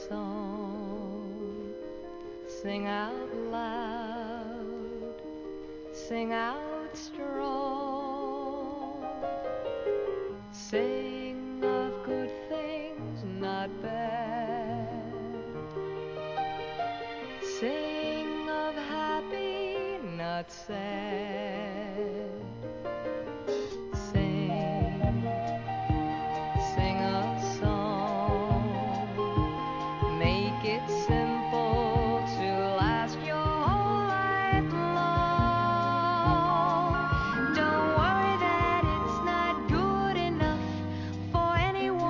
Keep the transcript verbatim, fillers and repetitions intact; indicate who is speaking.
Speaker 1: song. Sing out loud, sing out strong. Sing of good things, not bad. Sing of happy, not sad.